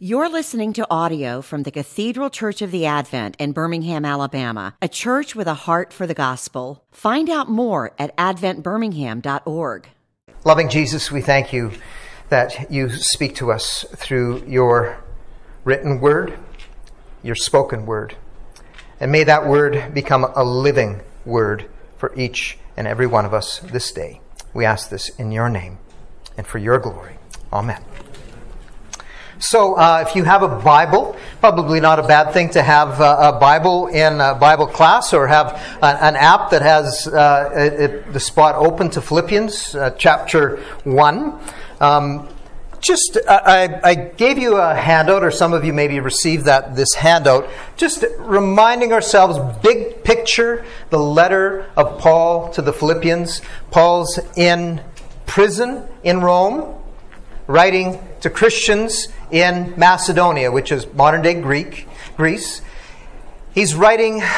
You're listening to audio from the Cathedral Church of the Advent in Birmingham, Alabama, a church with a heart for the gospel. Find out more at adventbirmingham.org. Loving Jesus, we thank you that you speak to us through your written word, your spoken word. And may that word become a living word for each and every one of us this day. We ask this in your name and for your glory. Amen. So if you have a Bible, probably not a bad thing to have a Bible in a Bible class, or have an app that has the spot open to Philippians chapter 1. I gave you a handout, or some of you maybe received this handout, just reminding ourselves, big picture, the letter of Paul to the Philippians. Paul's in prison in Rome, writing to Christians in Macedonia, which is modern-day Greece. He's writing in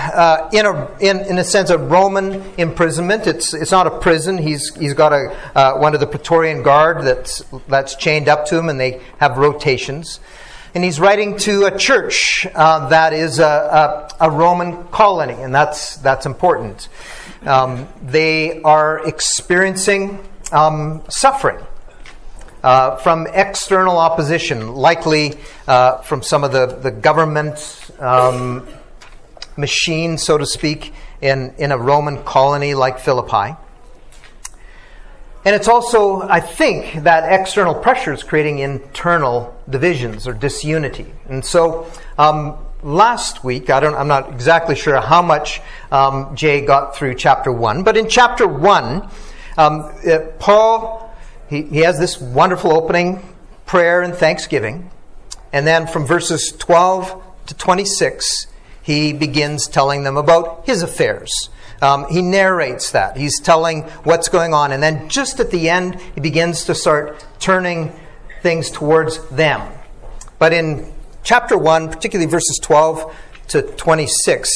a sense a Roman imprisonment. It's not a prison. He's got one of the Praetorian Guard that's chained up to him, and they have rotations. And he's writing to a church that is a Roman colony, and that's important. They are experiencing suffering from external opposition, likely from some of the government machine, so to speak, in a Roman colony like Philippi. And it's also, I think, that external pressure is creating internal divisions or disunity. And so last week, I'm not exactly sure how much Jay got through chapter 1, but in chapter 1, Paul, he has this wonderful opening prayer and thanksgiving. And then from verses 12 to 26, he begins telling them about his affairs. He narrates that. He's telling what's going on. And then just at the end, he begins to start turning things towards them. But in chapter 1, particularly verses 12 to 26,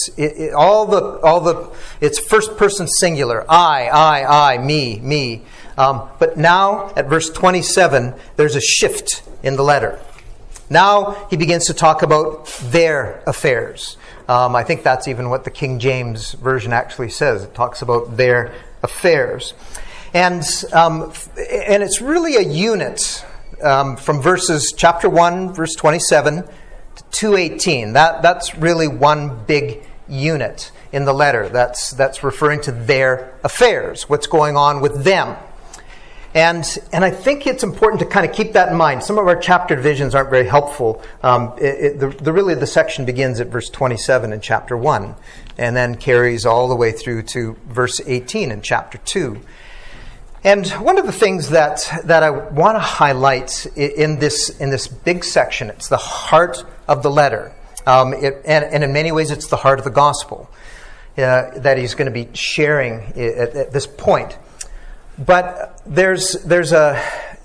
it's first person singular. I, me. But now, at verse 27, there's a shift in the letter. Now he begins to talk about their affairs. I think that's even what the King James Version actually says. It talks about their affairs. And it's really a unit from chapter 1, verse 27 to 2:18. That's really one big unit in the letter. That's referring to their affairs, what's going on with them. And I think it's important to kind of keep that in mind. Some of our chapter divisions aren't very helpful. The section begins at verse 27 in chapter 1, and then carries all the way through to verse 18 in chapter 2. And one of the things that I want to highlight in this big section, it's the heart of the letter, and in many ways it's the heart of the gospel that he's going to be sharing at this point. But there's a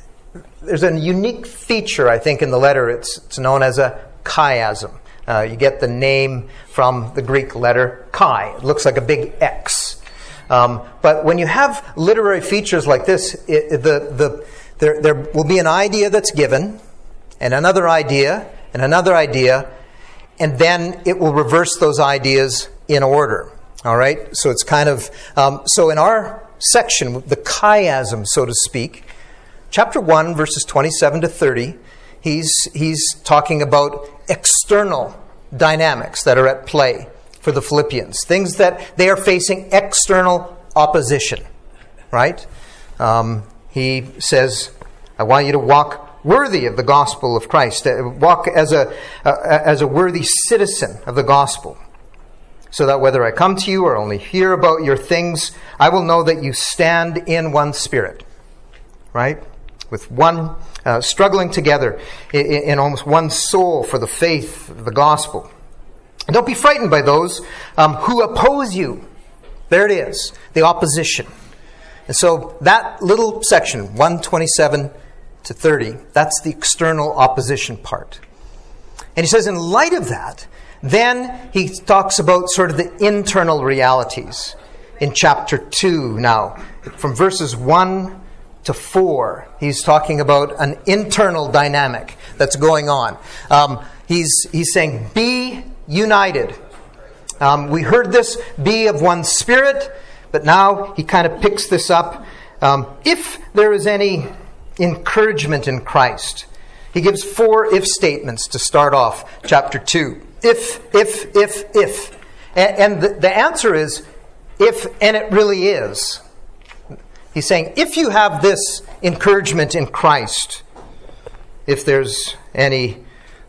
unique feature, I think, in the letter. It's known as a chiasm. You get the name from the Greek letter chi. It looks like a big X. But when you have literary features like this, there will be an idea that's given, and another idea, and then it will reverse those ideas in order. All right? So it's kind of... so in our section, the chiasm, so to speak, chapter 1, verses 27 to 30, he's talking about external dynamics that are at play for the Philippians, things that they are facing external opposition, right? He says, I want you to walk worthy of the gospel of Christ, walk as a worthy citizen of the gospel, so that whether I come to you or only hear about your things, I will know that you stand in one spirit, right? With one, struggling together in almost one soul for the faith of the gospel. And don't be frightened by those who oppose you. There it is, the opposition. And so that little section, 127 to 30, that's the external opposition part. And he says, in light of that, then he talks about sort of the internal realities in chapter 2 now, from verses 1 to 4. He's talking about an internal dynamic that's going on. He's saying, be united. We heard this, be of one spirit, but now he kind of picks this up. If there is any encouragement in Christ, he gives 4 if statements to start off chapter 2. If. And the answer is, if, and it really is. He's saying, if you have this encouragement in Christ, if there's any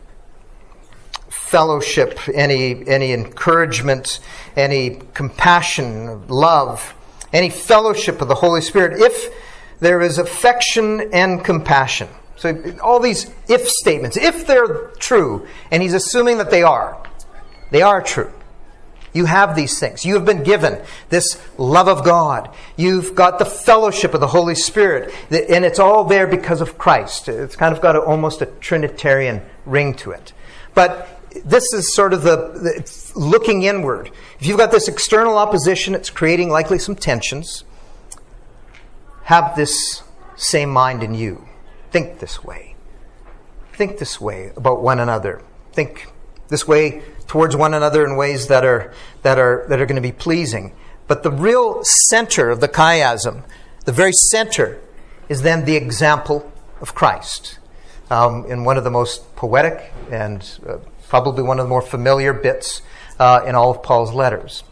fellowship, any encouragement, any compassion, love, any fellowship of the Holy Spirit, if there is affection and compassion. So all these if statements, if they're true, and he's assuming that they are true. You have these things. You have been given this love of God. You've got the fellowship of the Holy Spirit. And it's all there because of Christ. It's kind of got almost a Trinitarian ring to it. But this is sort of the looking inward. If you've got this external opposition, it's creating likely some tensions. Have this same mind in you. Think this way. Think this way about one another. Think this way towards one another in ways that are going to be pleasing. But the real center of the chiasm, the very center, is then the example of Christ. In one of the most poetic and probably one of the more familiar bits in all of Paul's letters.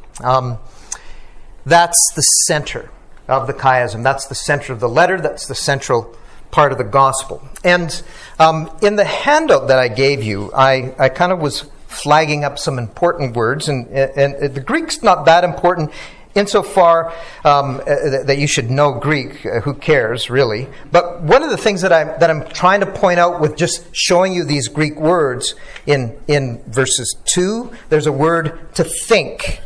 That's the center of the chiasm. That's the center of the letter. That's the central part of the gospel. And in the handout that I gave you, I kind of was flagging up some important words, and the Greek's not that important insofar that you should know Greek. Who cares, really? But one of the things that I'm trying to point out with just showing you these Greek words in verses 2, there's a word to think,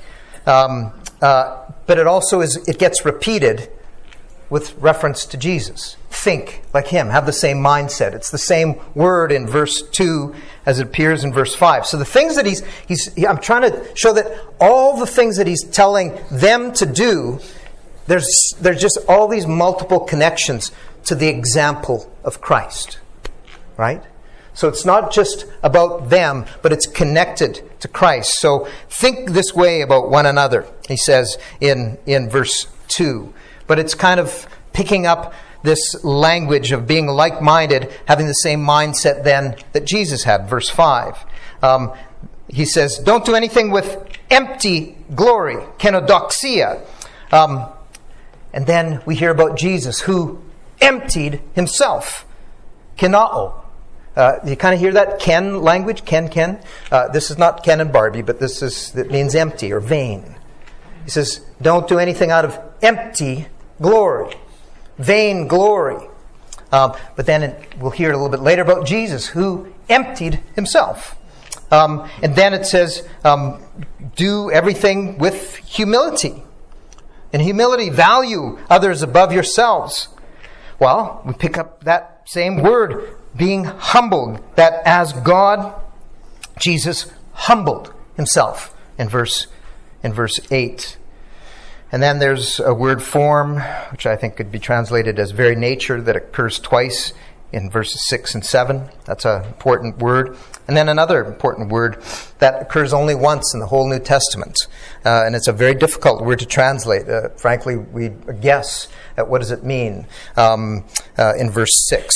but it gets repeated with reference to Jesus. Think like him. Have the same mindset. It's the same word in verse 2 as it appears in verse 5. So the things that I'm trying to show that all the things that he's telling them to do, there's just all these multiple connections to the example of Christ. Right? So it's not just about them, but it's connected to Christ. So think this way about one another, he says in verse 2. But it's kind of picking up this language of being like-minded, having the same mindset then that Jesus had. Verse 5. He says, don't do anything with empty glory, kenodoxia. And then we hear about Jesus who emptied himself. Kenao. You kind of hear that Ken language? Ken. This is not Ken and Barbie, but it means empty or vain. He says, don't do anything out of empty glory, vain glory. But then we'll hear a little bit later about Jesus who emptied himself. And then it says, do everything with humility. In humility, value others above yourselves. Well, we pick up that same word, being humbled, that as God, Jesus humbled himself in verse 8. And then there's a word form, which I think could be translated as very nature, that occurs twice in verses 6 and 7. That's an important word. And then another important word that occurs only once in the whole New Testament. And it's a very difficult word to translate. Frankly, we guess at what does it mean in verse 6.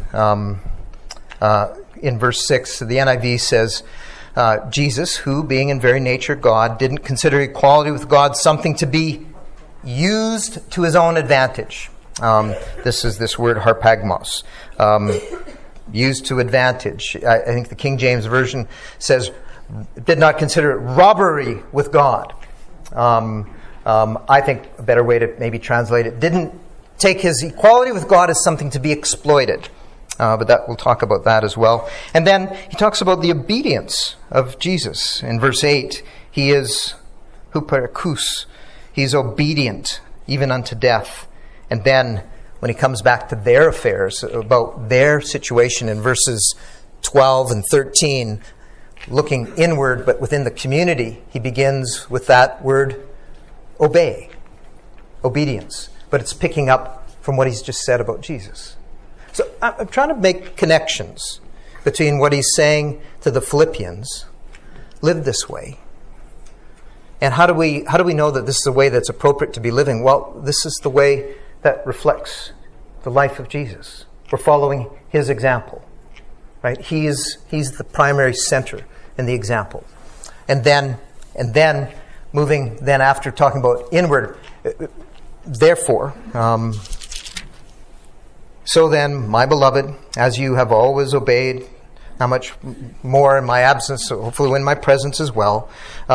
In verse 6, the NIV says, Jesus, who, being in very nature God, didn't consider equality with God something to be used to his own advantage. This is this word harpagmos. Used to advantage. I think the King James Version says, did not consider it robbery with God. I think a better way to maybe translate it, didn't take his equality with God as something to be exploited. But we'll talk about that as well. And then he talks about the obedience of Jesus. In verse 8, he is huperakous. He's obedient, even unto death. And then when he comes back to their affairs, about their situation in verses 12 and 13, looking inward but within the community, he begins with that word, obey, obedience. But it's picking up from what he's just said about Jesus. So I'm trying to make connections between what he's saying to the Philippians, live this way, and how do we know that this is the way that's appropriate to be living? Well, this is the way that reflects the life of Jesus. We're following his example, right? He's the primary center in the example. And then moving then after talking about inward, therefore, so then, my beloved, as you have always obeyed, how much more in my absence, so hopefully in my presence as well,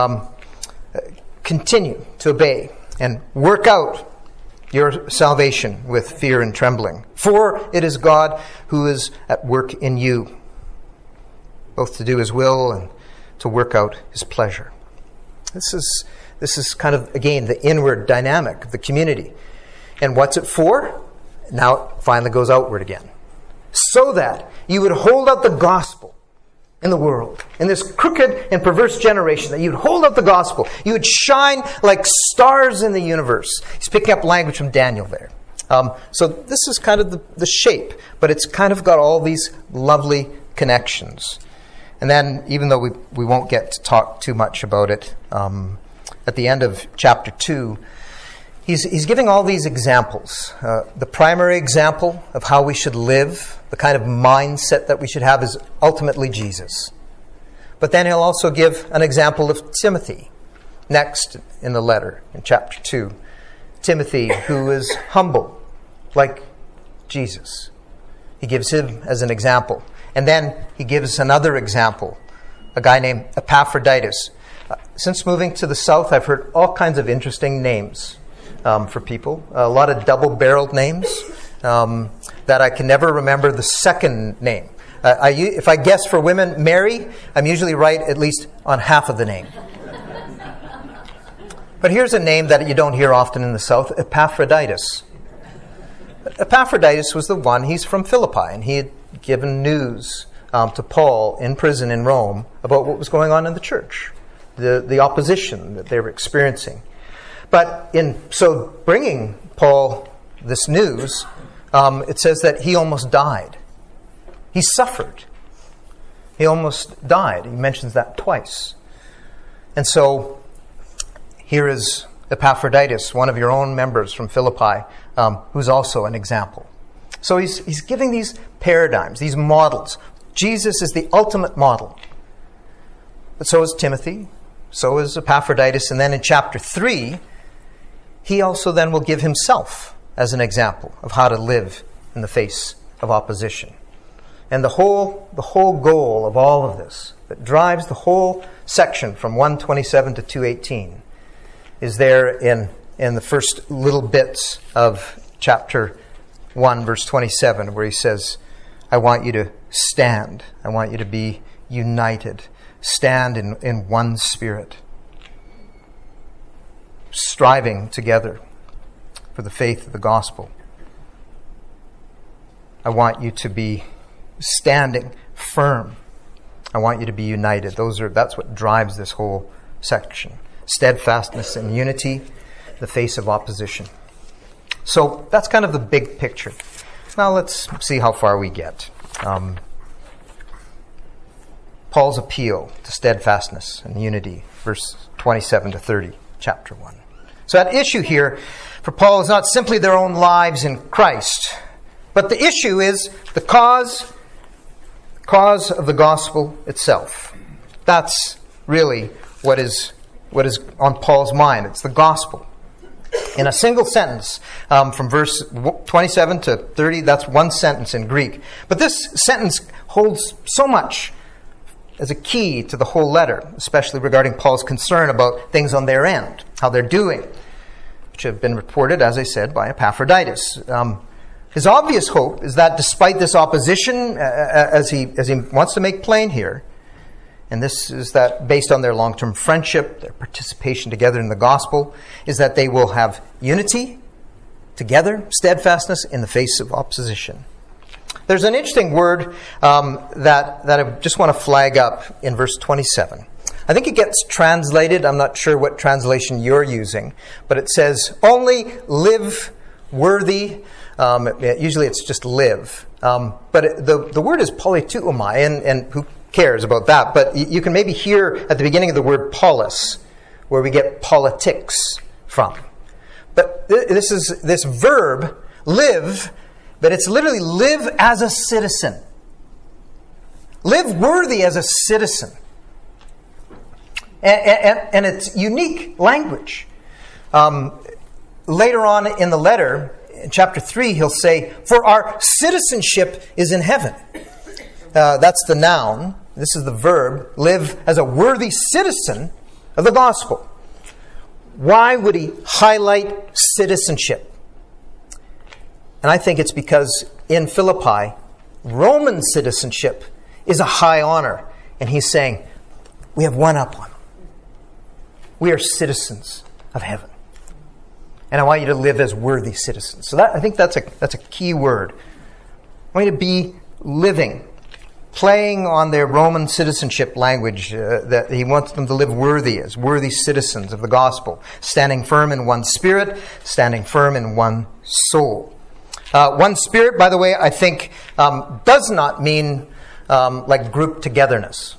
continue to obey and work out your salvation with fear and trembling. For it is God who is at work in you, both to do his will and to work out his pleasure. This is kind of, again, the inward dynamic of the community. And what's it for? Now it finally goes outward again. So that you would hold out the gospel in the world, in this crooked and perverse generation, that you would hold out the gospel. You would shine like stars in the universe. He's picking up language from Daniel there. So this is kind of the shape, but it's kind of got all these lovely connections. And then, even though we won't get to talk too much about it, at the end of chapter 2, he's giving all these examples. The primary example of how we should live, the kind of mindset that we should have, is ultimately Jesus. But then he'll also give an example of Timothy next in the letter, in chapter 2. Timothy, who is humble, like Jesus. He gives him as an example. And then he gives another example, a guy named Epaphroditus. Since moving to the south, I've heard all kinds of interesting names for people. A lot of double-barreled names that I can never remember the second name. If I guess for women, Mary, I'm usually right at least on half of the name. But here's a name that you don't hear often in the south, Epaphroditus. Epaphroditus was the one, he's from Philippi, and he had given news to Paul in prison in Rome about what was going on in the church, the opposition that they were experiencing. But in so bringing Paul this news, it says that he almost died. He suffered. He almost died. He mentions that twice. And so here is Epaphroditus, one of your own members from Philippi, who's also an example. So he's giving these paradigms, these models. Jesus is the ultimate model. But so is Timothy, so is Epaphroditus. And then in chapter 3, he also then will give himself as an example of how to live in the face of opposition. And the whole goal of all of this, that drives the whole section from 127 to 218, is there in the first little bits of chapter 1, verse 27, where he says, I want you to stand. I want you to be united. Stand in one spirit. Striving together for the faith of the gospel. I want you to be standing firm. I want you to be united. That's what drives this whole section. Steadfastness and unity in the face of opposition. So that's kind of the big picture. Now let's see how far we get. Paul's appeal to steadfastness and unity, verse 27 to 30, chapter 1. So at issue here for Paul is not simply their own lives in Christ, but the issue is the cause of the gospel itself. That's really what is on Paul's mind. It's the gospel. In a single sentence, from verse 27 to 30, that's one sentence in Greek. But this sentence holds so much as a key to the whole letter, especially regarding Paul's concern about things on their end, how they're doing, which have been reported, as I said, by Epaphroditus. His obvious hope is that despite this opposition, as he wants to make plain here, and this is that based on their long-term friendship, their participation together in the gospel, is that they will have unity together, steadfastness in the face of opposition. There's an interesting word that I just want to flag up in verse 27. I think it gets translated, I'm not sure what translation you're using, but it says, only live worthy Usually it's just live. But the word is politeuomai, and who cares about that? But you can maybe hear at the beginning of the word polis, where we get politics from. But this is this verb, live, but it's literally live as a citizen. Live worthy as a citizen. And it's unique language. Later on in the letter, in chapter 3, he'll say, for our citizenship is in heaven. That's the noun. This is the verb, live as a worthy citizen of the gospel. Why would he highlight citizenship? And I think it's because in Philippi, Roman citizenship is a high honor. And he's saying, we have one up on them. We are citizens of heaven. And I want you to live as worthy citizens. So I think that's a key word. I want you to be living, playing on their Roman citizenship language, that he wants them to live worthy as worthy citizens of the gospel, standing firm in one spirit, standing firm in one soul. One spirit, by the way, I think does not mean like group togetherness.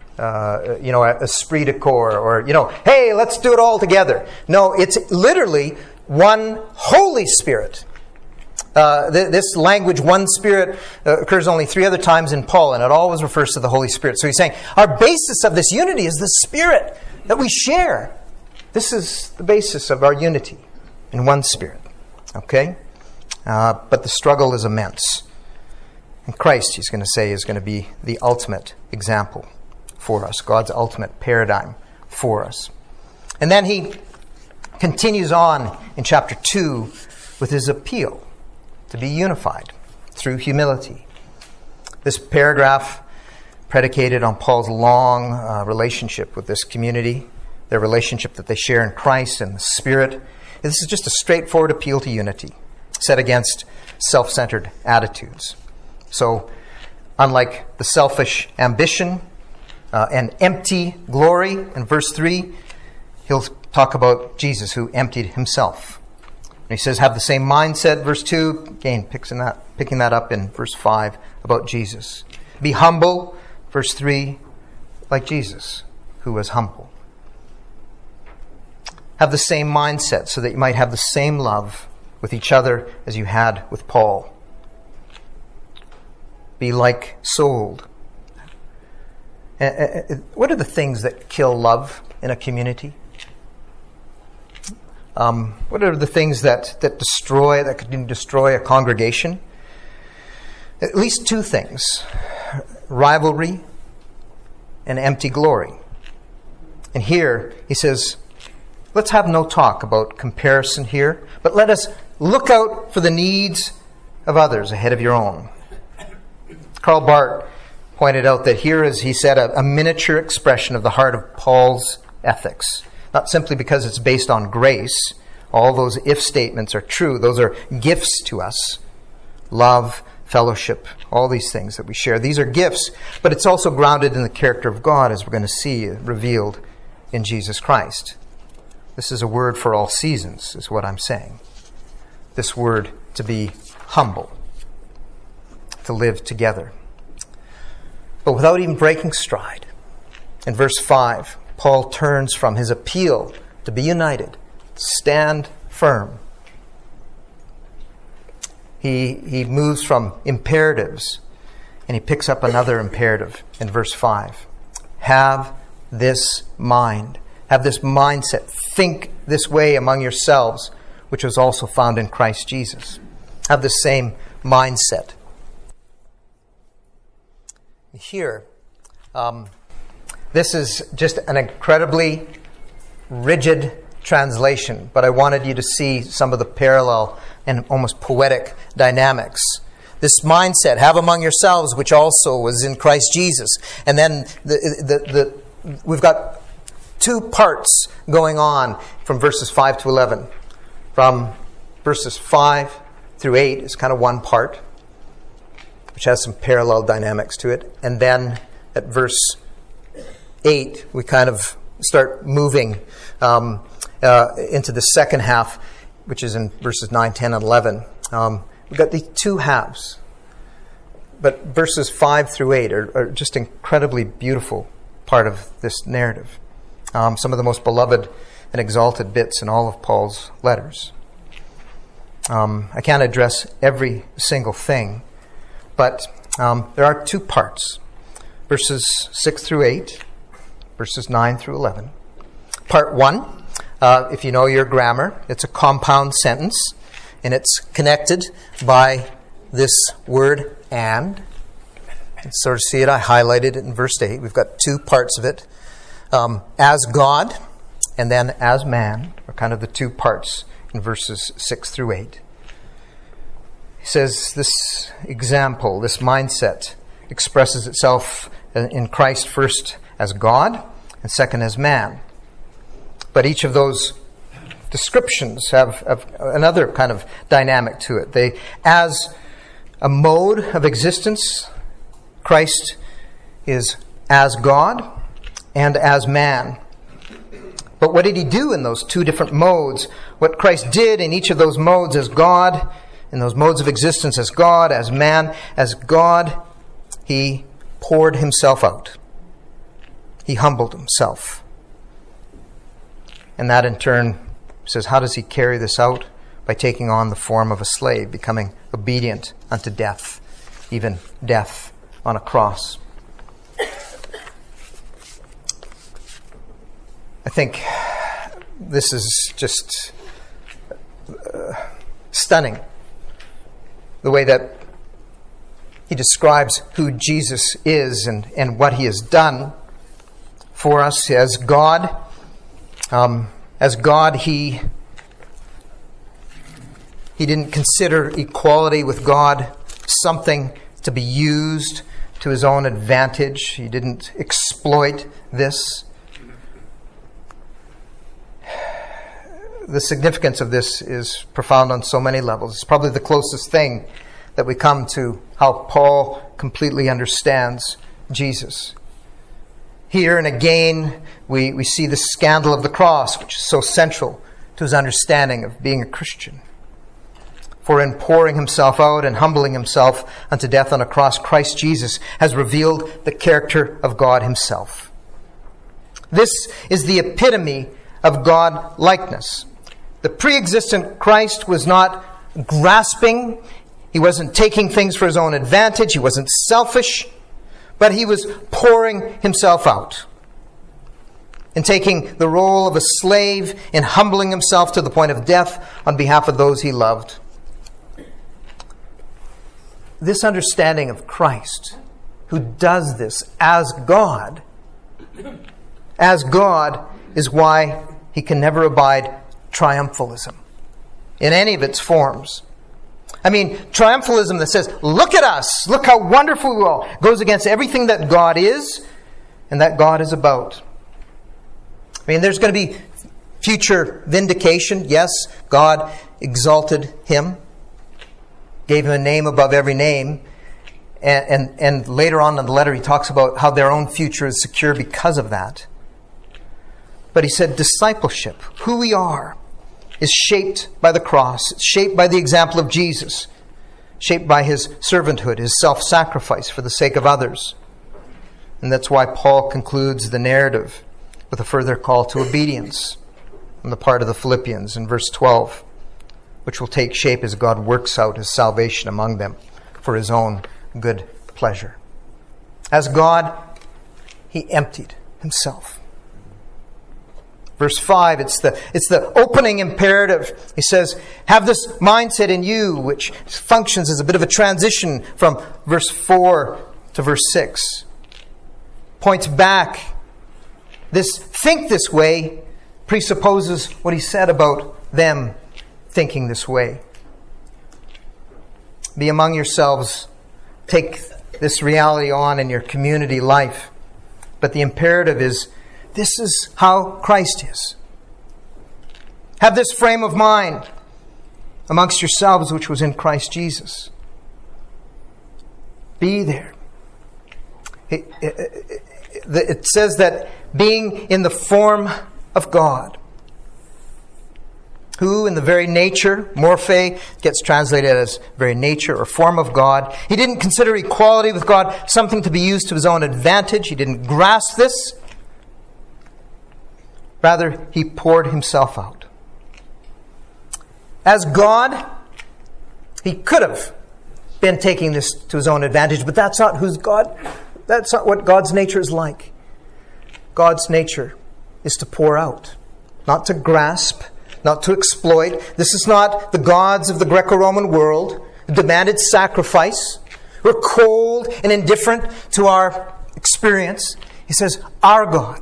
Esprit de corps, or, hey, let's do it all together. No, it's literally one Holy Spirit. This language, one Spirit, occurs only 3 other times in Paul, and it always refers to the Holy Spirit. So he's saying, our basis of this unity is the Spirit that we share. This is the basis of our unity in one Spirit. Okay? But the struggle is immense. And Christ, he's going to say, is going to be the ultimate example for us, God's ultimate paradigm for us. And then he continues on in chapter 2 with his appeal to be unified through humility. This paragraph predicated on Paul's long relationship with this community, their relationship that they share in Christ and the Spirit. This is just a straightforward appeal to unity, set against self-centered attitudes. So, unlike the selfish ambition and empty glory in verse 3, he'll talk about Jesus who emptied himself. And he says, have the same mindset, verse 2. Again, picking that up in verse 5 about Jesus. Be humble, verse 3, like Jesus, who was humble. Have the same mindset so that you might have the same love with each other as you had with Paul. Be like-souled. What are the things that kill love in a community? What are the things that can destroy a congregation? At least 2 things: rivalry and empty glory. And here he says, let's have no talk about comparison here, but let us look out for the needs of others ahead of your own. Karl Barth pointed out that here is, he said, a miniature expression of the heart of Paul's ethics. Not simply because it's based on grace. All those if statements are true. Those are gifts to us. Love, fellowship, all these things that we share. These are gifts, but it's also grounded in the character of God, as we're going to see revealed in Jesus Christ. This is a word for all seasons, is what I'm saying. This word to be humble, to live together. But without even breaking stride. In verse 5, Paul turns from his appeal to be united, stand firm. He moves from imperatives and he picks up another imperative in verse 5. Have this mind. Have this mindset. Think this way among yourselves, which was also found in Christ Jesus. Have the same mindset. Here, this is just an incredibly rigid translation, but I wanted you to see some of the parallel and almost poetic dynamics. This mindset, have among yourselves, which also was in Christ Jesus. And then we've got 2 parts going on from verses 5 to 11. From verses 5 through 8 is kind of one part, which has some parallel dynamics to it. And then at verse 8, we kind of start moving into the second half, which is in verses 9, 10, and 11, we've got these two halves. But verses 5 through 8 are just incredibly beautiful part of this narrative. Some of the most beloved and exalted bits in all of Paul's letters. I can't address every single thing, but there are two parts. Verses 6 through 8, verses 9 through 11. Part 1, if you know your grammar, it's a compound sentence, and it's connected by this word and. You sort of see it, I highlighted it in verse 8. We've got two parts of it. As God, and then as man, are kind of the two parts in verses 6 through 8. He says this example, this mindset, expresses itself in Christ first as God and second as man. But each of those descriptions have another kind of dynamic to it. They, as a mode of existence, Christ is as God and as man. But what did he do in those two different modes? What Christ did in each of those modes as God, in those modes of existence as God, as man, as God, he poured himself out. He humbled himself. And that in turn says, how does he carry this out? By taking on the form of a slave, becoming obedient unto death, even death on a cross. I think this is just stunning, the way that he describes who Jesus is and what he has done for us as God. As God, he didn't consider equality with God something to be used to his own advantage. He didn't exploit this. The significance of this is profound on so many levels. It's probably the closest thing that we come to how Paul completely understands Jesus. Here and again, we see the scandal of the cross, which is so central to his understanding of being a Christian. For in pouring himself out and humbling himself unto death on a cross, Christ Jesus has revealed the character of God himself. This is the epitome of God-likeness. The pre-existent Christ was not grasping. He wasn't taking things for his own advantage. He wasn't selfish. But he was pouring himself out and taking the role of a slave and humbling himself to the point of death on behalf of those he loved. This understanding of Christ, who does this as God, is why he can never abide triumphalism in any of its forms. I mean, triumphalism that says, look at us, look how wonderful we are, goes against everything that God is and that God is about. I mean, there's going to be future vindication. Yes, God exalted him, gave him a name above every name. And later on in the letter, he talks about how their own future is secure because of that. But he said discipleship, who we are, is shaped by the cross, it's shaped by the example of Jesus, shaped by his servanthood, his self-sacrifice for the sake of others. And that's why Paul concludes the narrative with a further call to obedience on the part of the Philippians in verse 12, which will take shape as God works out his salvation among them for his own good pleasure. As God, he emptied himself. Verse 5, it's the opening imperative. He says, have this mindset in you, which functions as a bit of a transition from verse 4 to verse 6. Points back. This think this way presupposes what he said about them thinking this way. Be among yourselves. Take this reality on in your community life. But the imperative is, this is how Christ is. Have this frame of mind amongst yourselves, which was in Christ Jesus. Be there. It says that being in the form of God. who in the very nature, morphe, gets translated as very nature or form of God. He didn't consider equality with God something to be used to his own advantage. He didn't grasp this. Rather, he poured himself out. As God, he could have been taking this to his own advantage, but that's not who's God. That's not what God's nature is like. God's nature is to pour out, not to grasp, not to exploit. This is not the gods of the Greco-Roman world who demanded sacrifice. We're cold and indifferent to our experience. He says, our God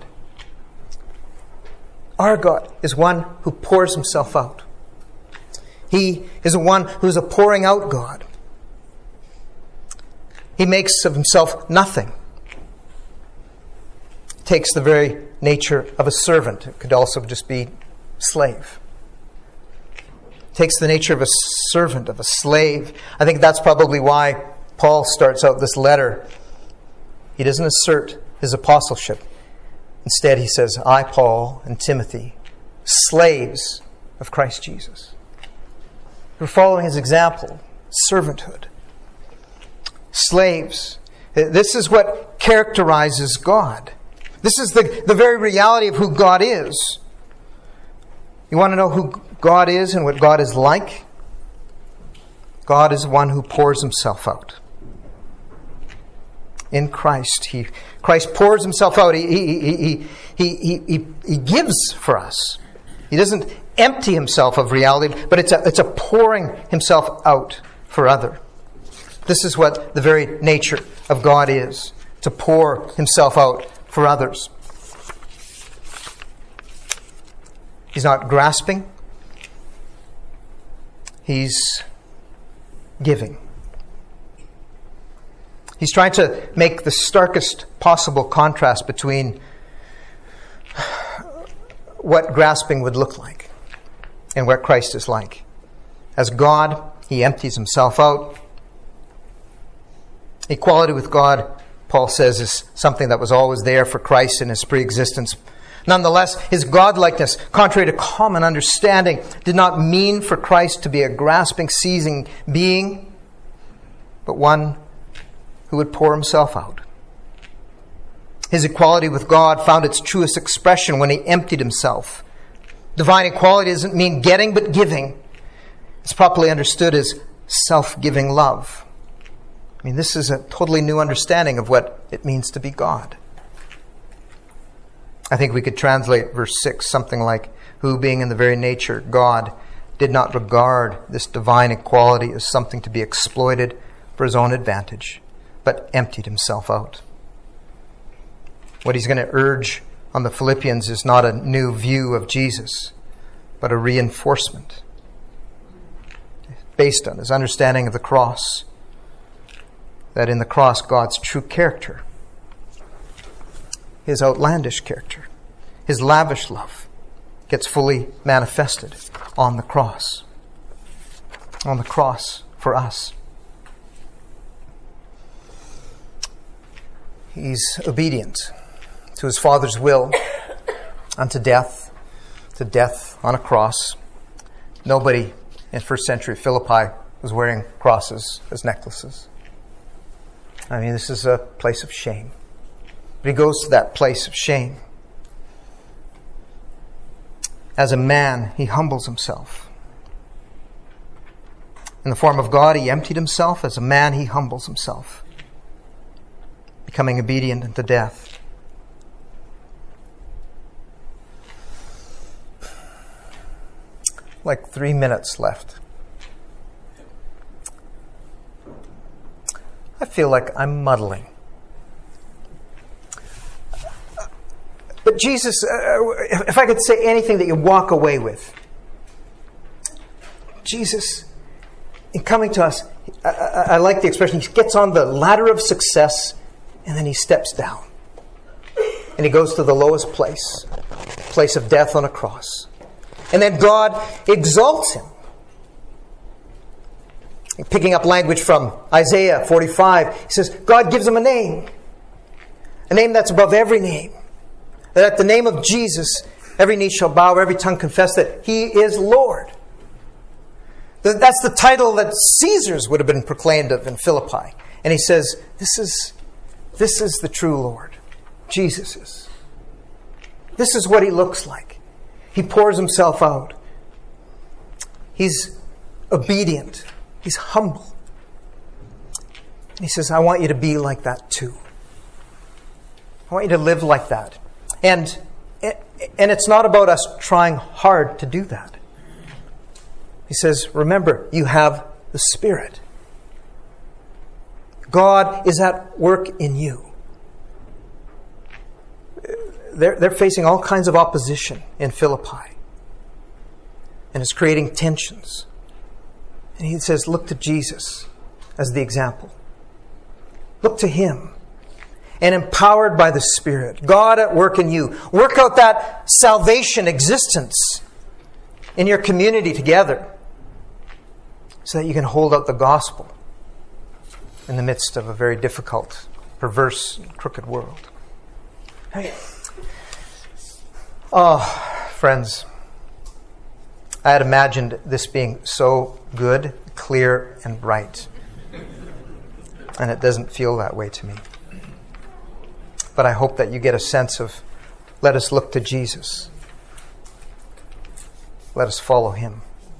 is one who pours himself out. He is the one who is a pouring out God. He makes of himself nothing. Takes the very nature of a servant. It could also just be slave. Takes the nature of a servant, of a slave. I think that's probably why Paul starts out this letter. He doesn't assert his apostleship. Instead, he says, I, Paul, and Timothy, slaves of Christ Jesus. We're following his example, servanthood. Slaves. This is what characterizes God. This is the very reality of who God is. You want to know who God is and what God is like? God is one who pours himself out. In Christ, Christ pours himself out. He gives for us. He doesn't empty himself of reality, but it's a pouring himself out for other. This is what the very nature of God is, to pour himself out for others. He's not grasping. He's giving. He's trying to make the starkest possible contrast between what grasping would look like and what Christ is like. As God, he empties himself out. Equality with God, Paul says, is something that was always there for Christ in his pre-existence. Nonetheless, his godlikeness, contrary to common understanding, did not mean for Christ to be a grasping, seizing being, but one who would pour himself out. His equality with God found its truest expression when he emptied himself. Divine equality doesn't mean getting, but giving. It's properly understood as self-giving love. I mean, this is a totally new understanding of what it means to be God. I think we could translate verse 6 something like, who being in the very nature God did not regard this divine equality as something to be exploited for his own advantage, but emptied himself out. What he's going to urge on the Philippians is not a new view of Jesus, but a reinforcement based on his understanding of the cross. That in the cross, God's true character, his outlandish character, his lavish love, gets fully manifested on the cross. On the cross for us. He's obedient to his Father's will unto death, to death on a cross. Nobody in first century Philippi was wearing crosses as necklaces. I mean, this is a place of shame. But he goes to that place of shame. As a man, he humbles himself. In the form of God, he emptied himself. As a man, he humbles himself, becoming obedient unto death. Like 3 minutes left. I feel like I'm muddling. But Jesus, if I could say anything that you walk away with. Jesus, in coming to us, I like the expression, he gets on the ladder of success and then he steps down. And he goes to the lowest place, place of death on a cross. And then God exalts him. Picking up language from Isaiah 45, he says, God gives him a name that's above every name. That at the name of Jesus, Every knee shall bow, every tongue confess that He is Lord. That's the title that Caesar's would have been proclaimed of in Philippi. And he says, this is the true Lord. Jesus is. This is what He looks like. He pours Himself out. He's obedient. He's humble. And He says, I want you to be like that too. I want you to live like that. And it's not about us trying hard to do that. He says, remember, you have the Spirit. God is at work in you. They're facing all kinds of opposition in Philippi. And it's creating tensions. And He says, look to Jesus as the example. Look to Him. And empowered by the Spirit, God at work in you. Work out that salvation existence in your community together so that you can hold out the gospel in the midst of a very difficult, perverse, crooked world. Hey. Oh, friends, I had imagined this being so good, clear, and bright. And it doesn't feel that way to me. But I hope that you get a sense of, let us look to Jesus. Let us follow Him.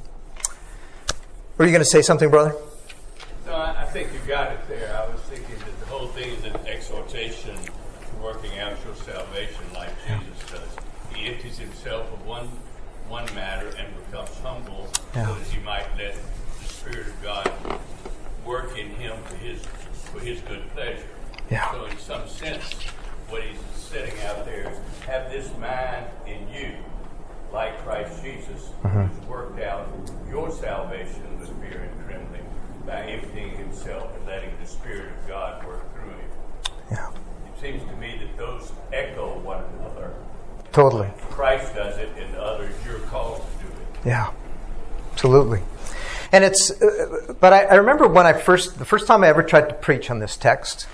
Were you going to say something, brother? No, I think you got it there. I was thinking that the whole thing is an exhortation to working out your salvation like Jesus does. He empties Himself of one matter and becomes humble so that He might let the Spirit of God work in Him for His good pleasure. Yeah. So in some sense, what He's setting out there is have this mind in you, like Christ Jesus, who's worked out your salvation with fear and trembling by emptying Himself and letting the Spirit of God work through Him. Yeah. It seems to me that those echo one another. Totally. Christ does it, and others, you're called to do it. Yeah, absolutely. And it's, but I remember when the first time I ever tried to preach on this text,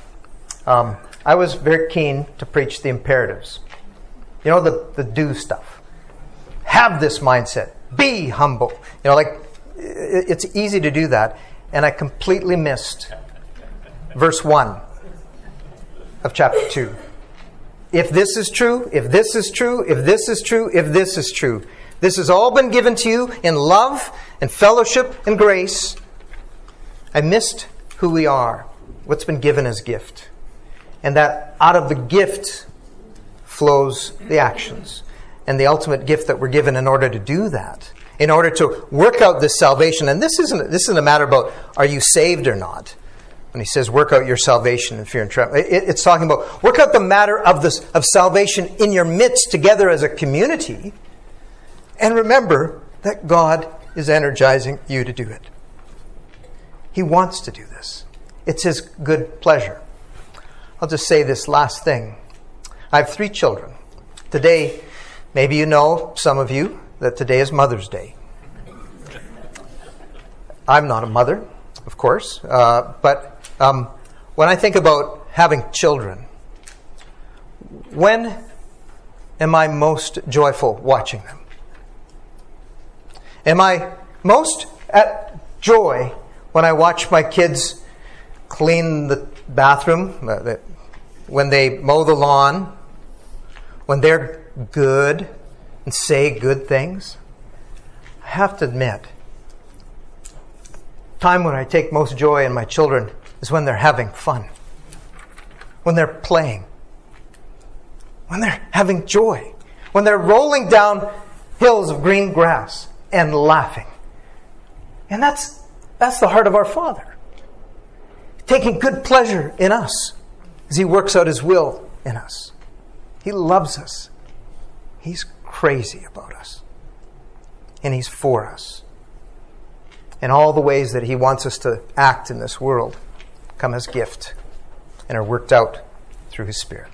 I was very keen to preach the imperatives. You know, the do stuff. Have this mindset. Be humble. You know, like, it's easy to do that. And I completely missed verse 1 of chapter 2. If this is true, if this is true, if this is true, if this is true. This has all been given to you in love and fellowship and grace. I missed who we are, what's been given as gift. And that out of the gift flows the actions. And the ultimate gift that we're given in order to do that, in order to work out this salvation. And this isn't a matter about are you saved or not. When he says work out your salvation in fear and trembling, it's talking about work out the matter of salvation in your midst together as a community. And remember that God is energizing you to do it. He wants to do this. It's His good pleasure. I'll just say this last thing. I have 3 children. Today, maybe you know, some of you, that today is Mother's Day. I'm not a mother, of course, but when I think about having children, when am I most joyful watching them? Am I most at joy when I watch my kids clean the bathroom, when they mow the lawn, when they're good and say good things? I have to admit, the time when I take most joy in my children is when they're having fun, when they're playing, when they're having joy, when they're rolling down hills of green grass and laughing. And that's the heart of our Father, taking good pleasure in us as He works out His will in us. He loves us. He's crazy about us. And He's for us. And all the ways that He wants us to act in this world come as gift and are worked out through His Spirit.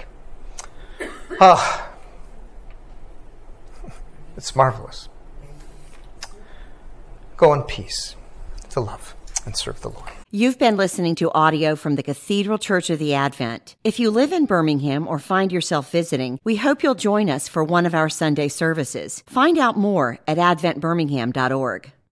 It's marvelous. Go in peace to love. and serve the Lord. You've been listening to audio from the Cathedral Church of the Advent. If you live in Birmingham or find yourself visiting, we hope you'll join us for one of our Sunday services. Find out more at adventbirmingham.org.